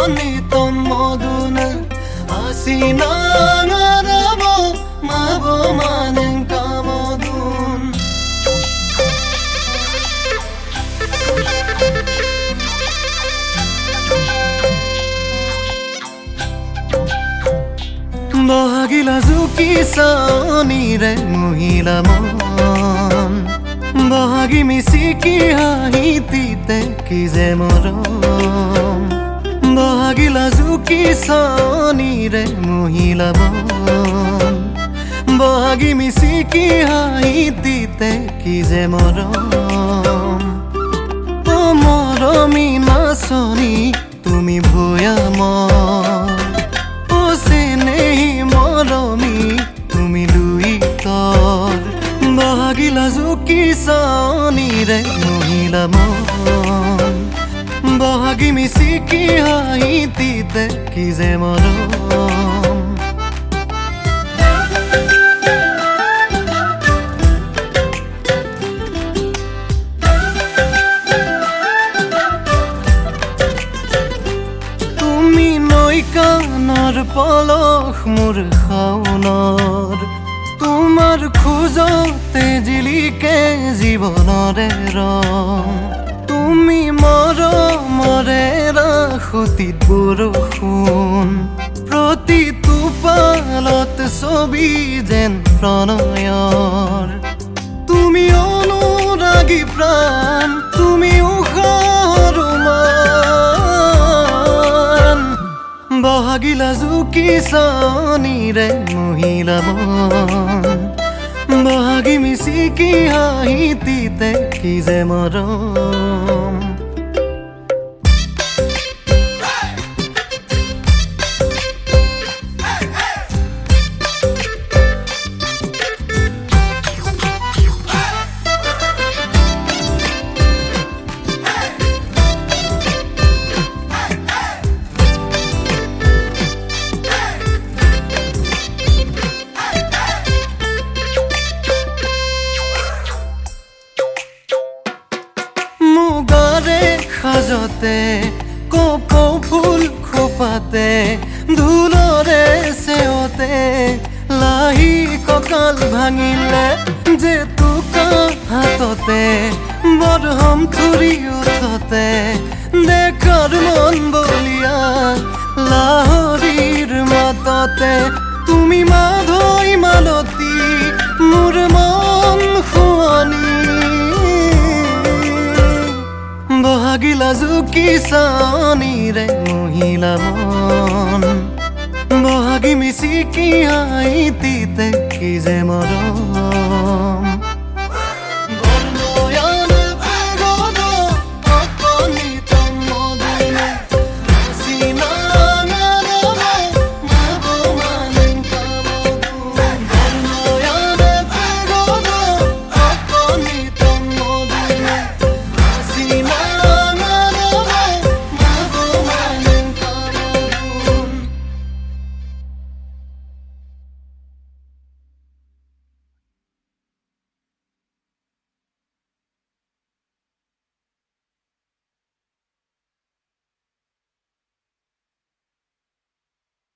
নিতম মধুন Asinangaramo mabo manen kamodun Bahagila zuki sani re muhila mon Bahagi misiki hahiti te kize moron Bahagila zuki sani re muhila mon Bahagi misiki hahiti te kize moron O moromi nasoni tumi bhoya mon মরমি তুমি Louis তোর বাহাগিলা Juki সানি রে মহিলা মন বাহাগি মিশিকি হাইতিতে কি যে মরম তুমি নই কানৰ পলখ মোৰ খাওনৰ তোমাৰ খোজতে জিলিকে জীৱনৰে ৰং তুমি মৰমৰে ৰাখতিত বৰষুণ প্ৰতিটো পালত ছবি যেন প্ৰণয়ৰ তুমি অনুৰাগী প্ৰাণ তুমি উশাহৰ Bahagila zuki sani re muhila mon Bahagi misiki hahiti te kize morom সাজতে কোকো ফুল খোপাতে ধুলরে সেওতে লাহি ককাল ভাঙিলে যে তুকা হাততে বৰহম থুৰি উঠতে দেখাৰ মন বলিয়া লাহৰীৰ মাততে তুমি মাধৈ মালতী মোৰ মন খুৱনি Bahagila zuki sani re muhila mon Bahagi misiki haiti te kize morom